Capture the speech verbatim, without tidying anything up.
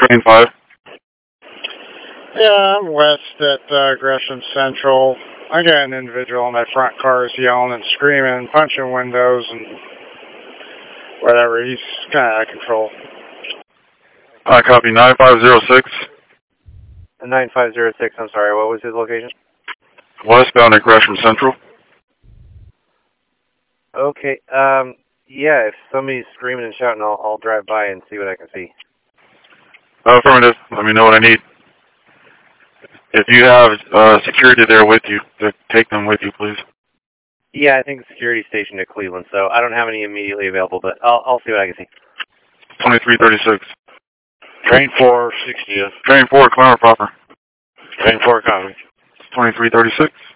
Train five. Yeah, I'm west at uh, Gresham Central. I got an individual in my front car is yelling and screaming, punching windows and whatever. He's kind of out of control. I copy nine five zero six. nine five zero six, I'm sorry, what was his location? Westbound at Gresham Central. Okay, um, yeah, if somebody's screaming and shouting, I'll, I'll drive by and see what I can see. Affirmative. Let me know what I need. If you have uh, security there with you, take them with you, please. Yeah, I think the security station at Cleveland, so I don't have any immediately available, but I'll, I'll see what I can see. twenty-three thirty-six. Train four sixty. Train four, Climber proper. Train four, copy. twenty-three thirty-six.